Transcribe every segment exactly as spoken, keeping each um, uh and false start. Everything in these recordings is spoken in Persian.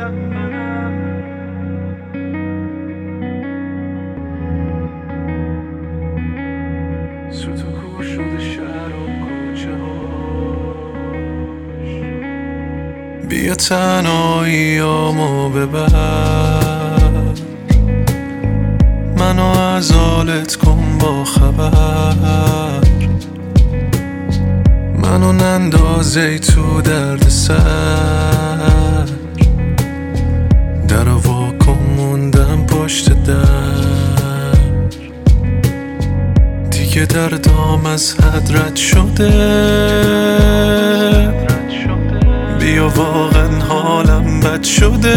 سوت و کور شده شهر و کوچه هاش. بیا تنهاییامو ببر، منو از حالت کن با خبر، منو نندازی تو درد سر، در واکن موندم پشت در، دیگه دردام از حد رد شده، بیا واقعا حالم بد شده،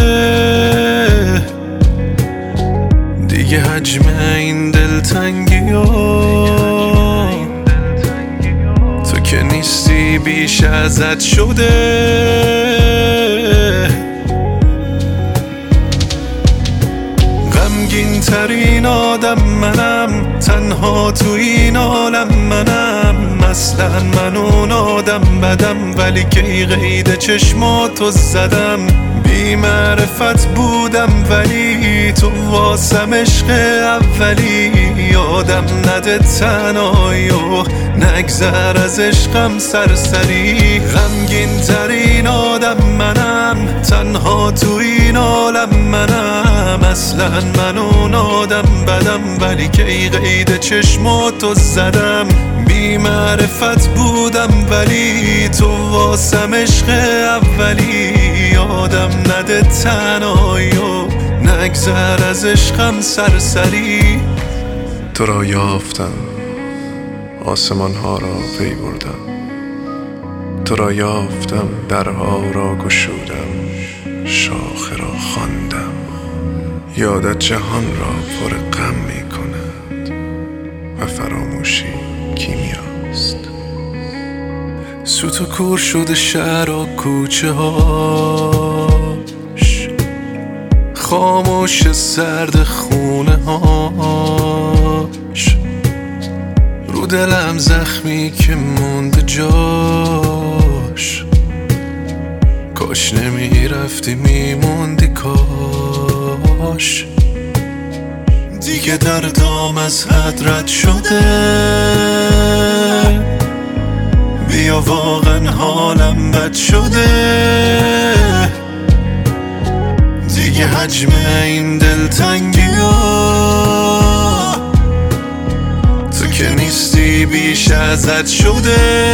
دیگه حجم این دلتنگی ها تو که نیستی بیش ازت شده. غمگین ترین آدم منم، تنها تو این عالم منم، اصلا من اون آدم بدم، ولی که قید چشماتو زدم، بی معرفت بودم ولی تو واسم عشق اولی، یادم نده تنهایی و نگذر از عشقم سرسری. غمگین ترین آدم منم، تنها تو این عالم منم، اصلا من اون آدم بدم، ولی که قید چشماتو زدم، بی معرفت بودم ولی تو واسم عشق اولی، یادم نده تنهایی و نگذر از عشقم سرسری. تو را یافتم، آسمان ها را پی بردم، تو را یافتم، درها را گشودم، شاخه را خواندم، یادت جهان را پر غم می کند و فراموشی کیمیاست. سوت و کور شده شهر و کوچه هاش، خاموش سرد خونه هاش، رو دلم زخمی که مونده جاش، کاش نمی رفتی میموندی کاش، دیگه دردام از حد رد شده، بیا واقعا حالم بد شده، دیگه حجم این دلتنگی ها تو که نیستی بیش ازت شده.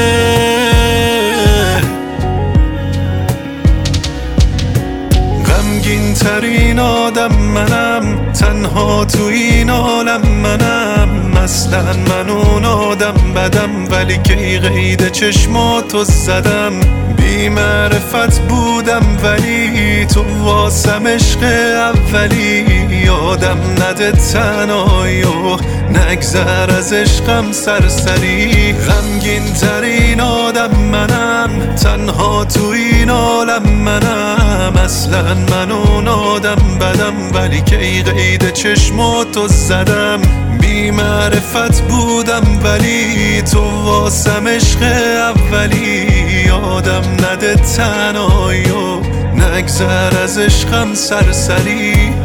غمگین ترین آدم منم، تنها تو این عالم منم، اصلا من اون آدم بدم، ولی که قید چشماتو زدم، بی معرفت بودم ولی تو واسم عشق اولی، یادم نده تنهایی و نگذر از عشقم سرسری. غمگین ترین آدم منم، تنها تو این عالم منم، اصلا من اون آدم بدم، ولی که قید چشماتو زدم، بی معرفت بودم ولی تو واسم عشق اولی، یادم نده تنهایی و نگذر از عشقم سرسری.